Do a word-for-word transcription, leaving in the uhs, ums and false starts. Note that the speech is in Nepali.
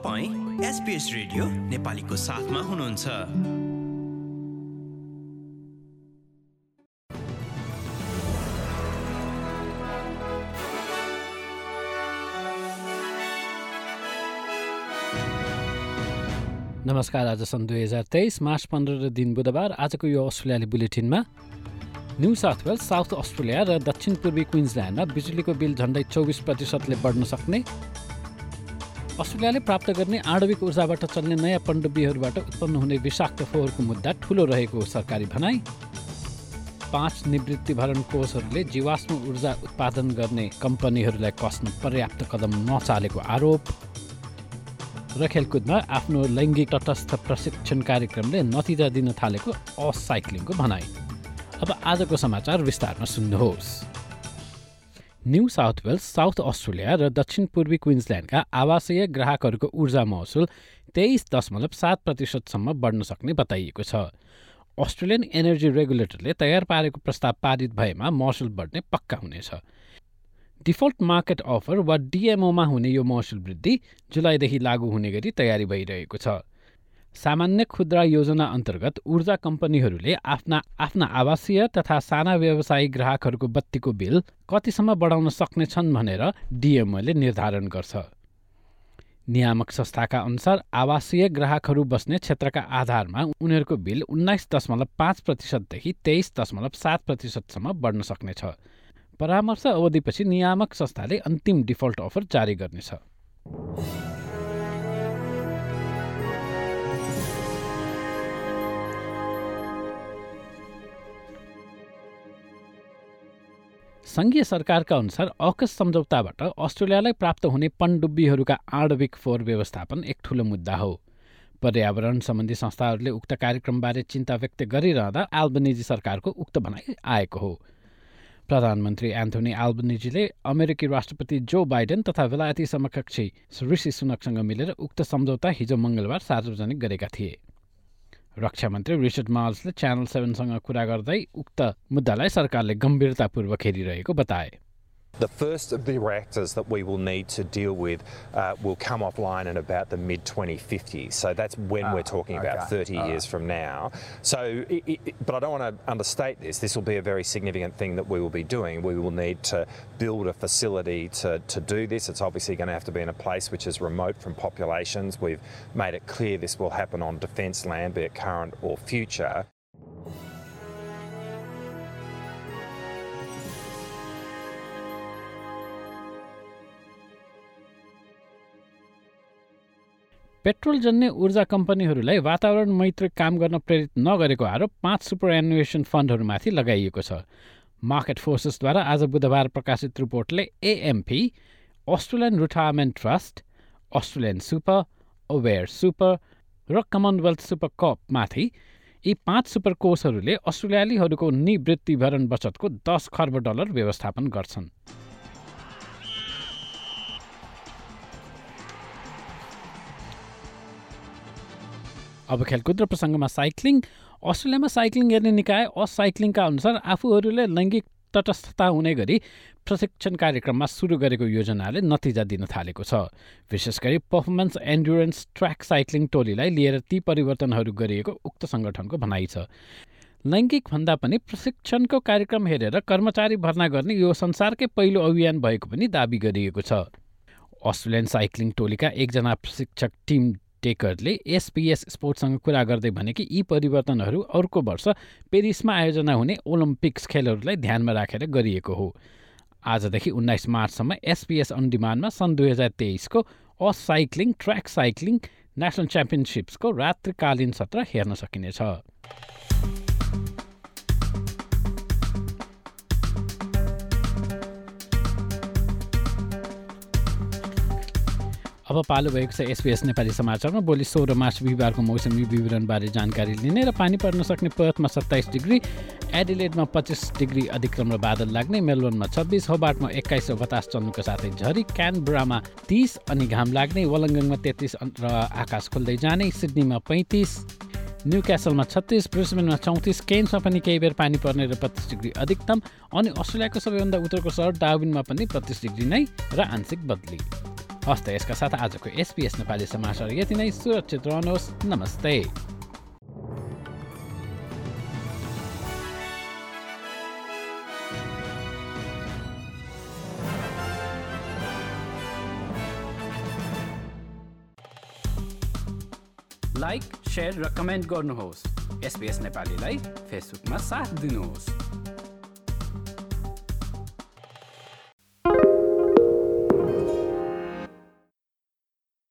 तपाईं एसबीएस रेडियो नेपालीको साथमा हुनुहुन्छ। नमस्कार, आज सन् दुई हजार तेइस मार्च पन्ध्र दिन बुधबार। आजको यो अस्ट्रेलियाली बुलेटिनमा New South Wales, South Australia र दक्षिण पूर्वी क्विन्सल्यान्डमा बिजुलीको बिल झन्डै चौबिस प्रतिशतले बढ्न सक्ने, अस्ट्रेलियाले प्राप्त गर्ने आणविक ऊर्जाबाट चल्ने नयाँ पनडुब्बीहरूबाट उत्पन्न हुने विषाक्त फोहोरको मुद्दा ठूलो रहेको सरकारी भनाई, पाँच निवृत्तिभरण कोषहरूले जीवाश्म ऊर्जा उत्पादन गर्ने कम्पनीहरूलाई कस्न पर्याप्त कदम नचालेको आरोप र खेलकुदमा आफ्नो लैङ्गिक तटस्थ प्रशिक्षण कार्यक्रमले नतिजा दिन थालेको असाइक्लिङको भनाई। अब आजको समाचार विस्तारमा सुन्नुहोस्। New South Wales, South Australia र दक्षिण पूर्वी क्विन्सल्यान्डका आवासीय ग्राहकहरूको ऊर्जा महसुल तेइस दशमलव सात प्रतिशतसम्म बढ्न सक्ने बताइएको छ। अस्ट्रेलियन एनर्जी रेगुलेटरले तयार पारेको प्रस्ताव पारित भएमा महसुल बढ्ने पक्का हुनेछ। डिफल्ट मार्केट अफर वा डिएमओमा हुने यो महसुल वृद्धि जुलाईदेखि लागू हुने गरी तयारी भइरहेको छ। सामान्य खुद्रा योजना अन्तर्गत ऊर्जा कम्पनीहरूले आफ्ना आफ्ना आवासीय तथा साना व्यवसायी ग्राहकहरूको बत्तीको बिल कतिसम्म बढाउन सक्नेछन् भनेर डिएमओले निर्धारण गर्छ। नियामक संस्थाका अनुसार आवासीय ग्राहकहरू बस्ने क्षेत्रका आधारमा उनीहरूको बिल उन्नाइस दशमलव पाँच प्रतिशतदेखि तेइस दशमलव सात प्रतिशतसम्म बढ्न सक्नेछ। परामर्श अवधिपछि नियामक संस्थाले अन्तिम डिफल्ट अफर जारी गर्नेछ। संघीय सरकारका अनुसार अकस सम्झौताबाट अस्ट्रेलियालाई प्राप्त हुने पनडुब्बीहरूका आणविक फोहोर व्यवस्थापन एक ठूलो मुद्दा हो। पर्यावरण सम्बन्धी संस्थाहरूले उक्त कार्यक्रमबारे चिन्ता व्यक्त गरिरहँदा एल्बनिजी सरकारको उक्त भनाइ आएको हो। प्रधानमन्त्री एन्थोनी एल्बनिजीले अमेरिकी राष्ट्रपति जो बाइडेन तथा बेलायती समकक्षी ऋषि सुनकसँग मिलेर उक्त सम्झौता हिजो मङ्गलबार सार्वजनिक गरेका थिए। रक्षा मन्त्री रिचर्ड मार्ल्सले च्यानल सेभेनसँग कुरा गर्दै उक्त मुद्दालाई सरकारले गम्भीरतापूर्वक हेरिरहेको बताए। The first of the reactors that we will need to deal with uh, will come offline in about the mid twenty fifties. So that's when oh, we're talking okay. about thirty All years right. from now. So, it, it, but I don't want to understate this. This will be a very significant thing that we will be doing. We will need to build a facility to, to do this. It's obviously going to have to be in a place which is remote from populations. We've made it clear this will happen on defence land, be it current or future. Petrol जन्य ऊर्जा कम्पनीहरूलाई वातावरण मैत्री काम गर्न प्रेरित नगरेको आरोप पाँच सुपर एन्युएसन फन्डहरूमाथि लगाइएको छ। मार्केट फोर्सेसद्वारा आज बुधबार प्रकाशित रिपोर्टले AMP, Australian Retirement Trust, Australian Super, Aware Super र कमनवेल्थ सुपर कपमाथि यी पाँच सुपर कोषहरूले अस्ट्रेलियालीहरूको निवृत्तिभरण बचतको दस खर्ब डलर व्यवस्थापन गर्छन्। अब खेलकुद र प्रसङ्गमा साइक्लिङ। अस्ट्रेलियामा साइक्लिङ गर्ने निकाय असाइक्लिङका अनुसार आफूहरूले लैङ्गिक तटस्थता हुने गरी प्रशिक्षण कार्यक्रममा सुरु गरेको योजनाले नतिजा दिन थालेको छ। विशेष गरी पर्फर्मेन्स एन्ड्युरेन्स ट्र्याक साइक्लिङ टोलीलाई लिएर ती परिवर्तनहरू गरिएको उक्त सङ्गठनको भनाइ छ। लैङ्गिक भन्दा पनि प्रशिक्षणको कार्यक्रम हेरेर कर्मचारी भर्ना गर्ने यो संसारकै पहिलो अभियान भएको पनि दाबी गरिएको छ। अस्ट्रेलियन साइक्लिङ टोलीका एकजना प्रशिक्षक टिम टेकरले एसपीएस स्पोर्ट्ससँग कुरा गर्दै भने कि यी परिवर्तनहरू अर्को वर्ष पेरिसमा आयोजना हुने ओलम्पिक्स खेलहरूलाई ध्यानमा राखेर गरिएको हो। आजदेखि उन्नाइस मार्चसम्म एसपीएस अन डिमान्डमा सन् दुई हजार तेइसको असाइक्लिङ ट्र्याक साइक्लिङ नेसनल च्याम्पियनसिप्सको रात्रिकालीन सत्र हेर्न सकिनेछ। अब पालो भएको छ एसपीएस नेपाली समाचारमा। भोलि सोह्र मार्च बिहिबारको मौसमी विवरणबारे जानकारी लिने र पानी पर्न सक्ने पर्थमा सत्ताइस डिग्री, एडिलेडमा पच्चिस डिग्री अधिक्रम र बादल लाग्ने, मेलबर्नमा छब्बिस, होबार्टमा एक्काइस र बतास चल्नुको साथै झरी, क्यानबरामा तीस अनि घाम लाग्ने, वलङ्गङमा तेत्तिस र आकाश खोल्दै जाने, सिडनीमा पैँतिस, न्युक्यासलमा छत्तीस, ब्रिस्बेनमा चौतिस, केन्समा पनि केही बेर पानी पर्ने र पच्चिस डिग्री अधिकतम, अनि अस्ट्रेलियाको सबैभन्दा उत्तरको सहर डार्विनमा पनि पच्चिस डिग्री नै र आंशिक बदली। हस्त यसका साथ आजको एसपीएस नेपाली समाचार यति नै। सुरक्षित रहनुहोस्। नमस्ते। लाइक, शेयर र कमेन्ट गर्नुहोस्। एसपीएस नेपालीलाई फेसबुकमा साथ दिनुहोस्।